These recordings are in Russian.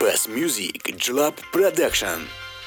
Best Music Club Production.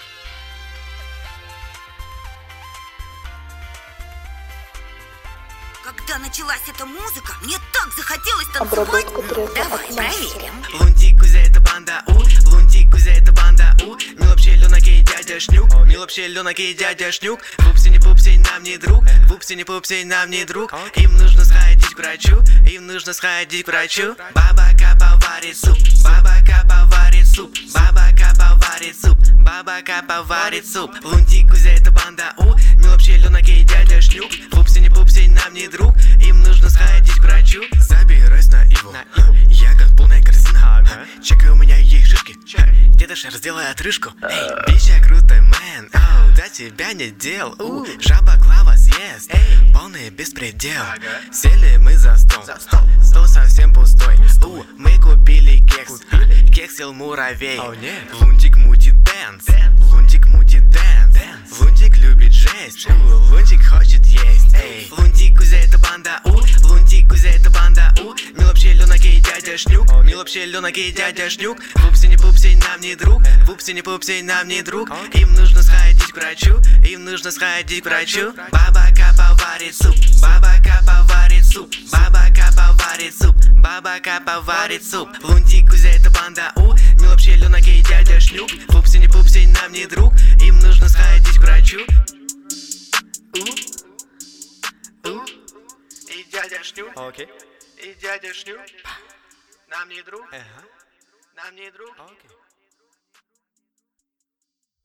Когда началась эта музыка, мне так захотелось танцевать. Давай проверим. Лунтик, Кузя, это банда У. Лунтик, Кузя, это банда У. Мы вообще Ленокий, дядя Шнюк. Мы вообще Ленокий, дядя Шнюк. Вупси не пупси, нам не друг. Вупси не пупси, нам не друг. Им нужно сходить к врачу. Им нужно сходить к врачу. Баба Капа варит суп. Баба Капа варит суп. Баба Капа варит суп. Баба Капа варит суп. Лунтик, Кузя, это банда У. Мы вообще Ленокий, дядя Шнюк. Вупси не пупси, нам не друг. Им нужно сходить к врачу. Забираюсь на Иву. Я как полная корзина. Чекай, у меня есть шишки. Дедуша, сделай отрыжку. Эй, бича крутой мэн. До тебя не дел. Жаба клава съест. Полный беспредел. Сели мы за стол. Стол совсем пустой. Мы купили кекс. Кексил муравей. Лунтик мутит дэнс. Лунтик мутит дэнс. Лунтик любит жесть. Лунтик хочет есть. Лунтик, Кузя, это банда У. Лунтик, Кузя, это банда У. Мы вообще Ленокий, дядя Шнюк. Мы вообще Ленокий, дядя Шнюк. Вупси не пупси, нам не друг. Вупси не пупси, нам не друг. Им нужно сходить к врачу. Им нужно сходить к врачу. Баба Капа варит суп. Баба Капа варит суп. Баба Капа варит суп. Баба Капа варит суп. Лунтик, Кузя, это банда У. Мы вообще Ленокий, дядя Шнюк. Вупси не пупси, нам не друг. Им нужно сходить к врачу. И дядя Шнюк. И дядя Шнюк. Нам не друг. Нам не друг.